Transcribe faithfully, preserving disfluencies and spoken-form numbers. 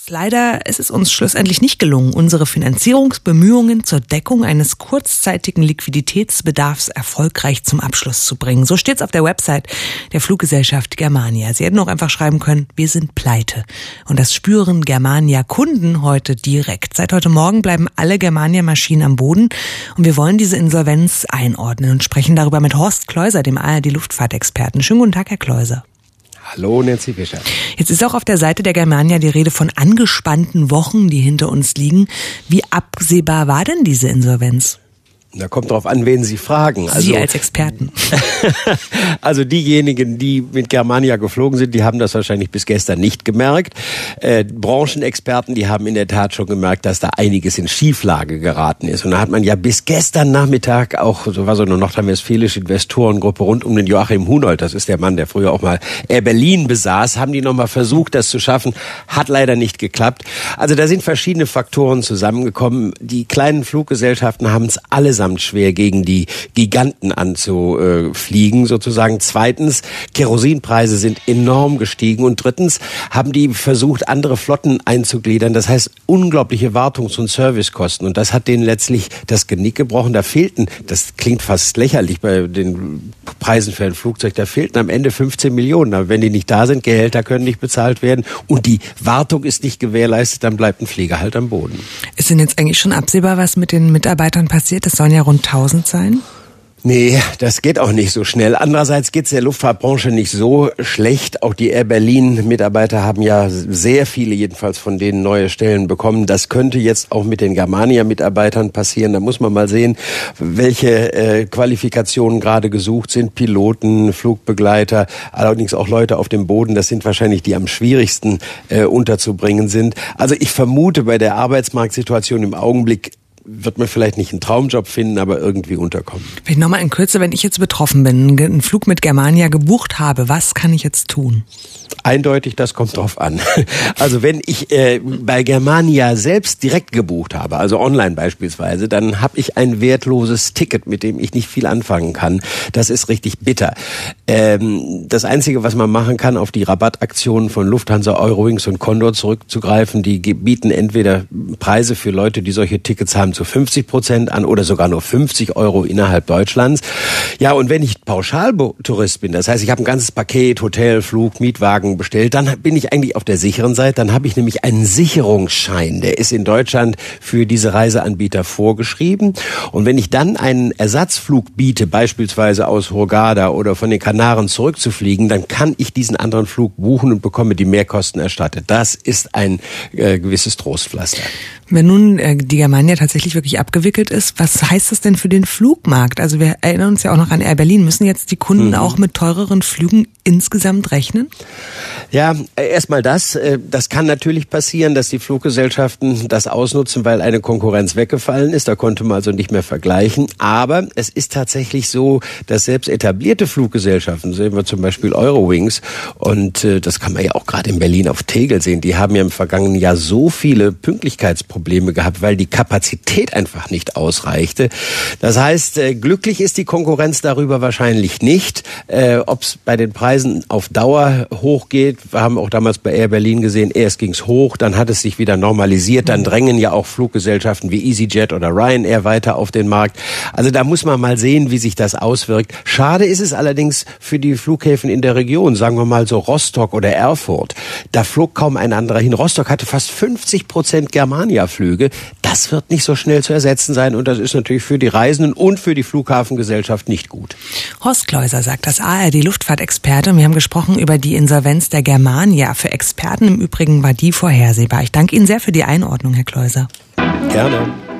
Leider ist es uns schlussendlich nicht gelungen, unsere Finanzierungsbemühungen zur Deckung eines kurzzeitigen Liquiditätsbedarfs erfolgreich zum Abschluss zu bringen. So steht's auf der Website der Fluggesellschaft Germania. Sie hätten auch einfach schreiben können, wir sind pleite. Und das spüren Germania-Kunden heute direkt. Seit heute Morgen bleiben alle Germania-Maschinen am Boden und wir wollen diese Insolvenz einordnen und sprechen darüber mit Horst Kleuser, dem A R D-Luftfahrtexperten. Schönen guten Tag, Herr Kleuser. Hallo, Nancy Fischer. Jetzt ist auch auf der Seite der Germania die Rede von angespannten Wochen, die hinter uns liegen. Wie absehbar war denn diese Insolvenz? Da kommt drauf an, wen Sie fragen. Also, Sie als Experten. Also diejenigen, die mit Germania geflogen sind, die haben das wahrscheinlich bis gestern nicht gemerkt. Äh, Branchenexperten, die haben in der Tat schon gemerkt, dass da einiges in Schieflage geraten ist. Und da hat man ja bis gestern Nachmittag auch, so war so eine nordrhein-westfälische Investorengruppe rund um den Joachim Hunold, das ist der Mann, der früher auch mal Air Berlin besaß, haben die nochmal versucht, das zu schaffen. Hat leider nicht geklappt. Also da sind verschiedene Faktoren zusammengekommen. Die kleinen Fluggesellschaften haben es allesamt schwer gegen die Giganten anzufliegen sozusagen. Zweitens, Kerosinpreise sind enorm gestiegen und drittens haben die versucht, andere Flotten einzugliedern. Das heißt, unglaubliche Wartungs- und Servicekosten und das hat denen letztlich das Genick gebrochen. Da fehlten, das klingt fast lächerlich bei den Preisen für ein Flugzeug, da fehlten am Ende fünfzehn Millionen. Aber wenn die nicht da sind, Gehälter können nicht bezahlt werden und die Wartung ist nicht gewährleistet, dann bleibt ein Flieger halt am Boden. Ist denn jetzt eigentlich schon absehbar, was mit den Mitarbeitern passiert? Das sollen ja rund tausend sein? Nee, das geht auch nicht so schnell. Andererseits geht's der Luftfahrtbranche nicht so schlecht. Auch die Air Berlin-Mitarbeiter haben ja sehr viele jedenfalls von denen neue Stellen bekommen. Das könnte jetzt auch mit den Germania-Mitarbeitern passieren. Da muss man mal sehen, welche äh, Qualifikationen gerade gesucht sind. Piloten, Flugbegleiter, allerdings auch Leute auf dem Boden. Das sind wahrscheinlich die am schwierigsten äh, unterzubringen sind. Also ich vermute, bei der Arbeitsmarktsituation im Augenblick wird man vielleicht nicht einen Traumjob finden, aber irgendwie unterkommen. Vielleicht nochmal in Kürze, wenn ich jetzt betroffen bin, einen Flug mit Germania gebucht habe, was kann ich jetzt tun? Eindeutig, das kommt drauf an. Also wenn ich äh, bei Germania selbst direkt gebucht habe, also online beispielsweise, dann habe ich ein wertloses Ticket, mit dem ich nicht viel anfangen kann. Das ist richtig bitter. Ähm, das Einzige, was man machen kann, auf die Rabattaktionen von Lufthansa, Eurowings und Condor zurückzugreifen, die bieten entweder Preise für Leute, die solche Tickets haben, zu fünfzig Prozent an oder sogar nur fünfzig Euro innerhalb Deutschlands. Ja, und wenn ich Pauschaltourist bin, das heißt, ich habe ein ganzes Paket, Hotel, Flug, Mietwagen bestellt, dann bin ich eigentlich auf der sicheren Seite. Dann habe ich nämlich einen Sicherungsschein. Der ist in Deutschland für diese Reiseanbieter vorgeschrieben. Und wenn ich dann einen Ersatzflug biete, beispielsweise aus Hurghada oder von den Kanaren zurückzufliegen, dann kann ich diesen anderen Flug buchen und bekomme die Mehrkosten erstattet. Das ist ein äh, gewisses Trostpflaster. Wenn nun äh, die Germania tatsächlich wirklich abgewickelt ist, was heißt das denn für den Flugmarkt? Also wir erinnern uns ja auch noch an Air Berlin. Müssen jetzt die Kunden mhm. auch mit teureren Flügen insgesamt rechnen? Ja, erstmal das. Das kann natürlich passieren, dass die Fluggesellschaften das ausnutzen, weil eine Konkurrenz weggefallen ist. Da konnte man also nicht mehr vergleichen. Aber es ist tatsächlich so, dass selbst etablierte Fluggesellschaften, sehen wir zum Beispiel Eurowings, und das kann man ja auch gerade in Berlin auf Tegel sehen, die haben ja im vergangenen Jahr so viele Pünktlichkeitsprobleme gehabt, weil die Kapazität einfach nicht ausreichte. Das heißt, glücklich ist die Konkurrenz darüber wahrscheinlich nicht. Ob es bei den Preisen auf Dauer hochgeht, wir haben auch damals bei Air Berlin gesehen, erst ging es hoch, dann hat es sich wieder normalisiert, dann drängen ja auch Fluggesellschaften wie EasyJet oder Ryanair weiter auf den Markt. Also da muss man mal sehen, wie sich das auswirkt. Schade ist es allerdings für die Flughäfen in der Region, sagen wir mal so Rostock oder Erfurt. Da flog kaum ein anderer hin. Rostock hatte fast fünfzig Prozent Germania-Flüge. Das wird nicht so schnell zu ersetzen sein und das ist natürlich für die Reisenden und für die Flughafengesellschaft nicht gut. Horst Kleuser sagt das A R D-Luftfahrtexperte. Wir haben gesprochen über die Insolvenz der Germania. Für Experten im Übrigen war die vorhersehbar. Ich danke Ihnen sehr für die Einordnung, Herr Kleuser. Gerne.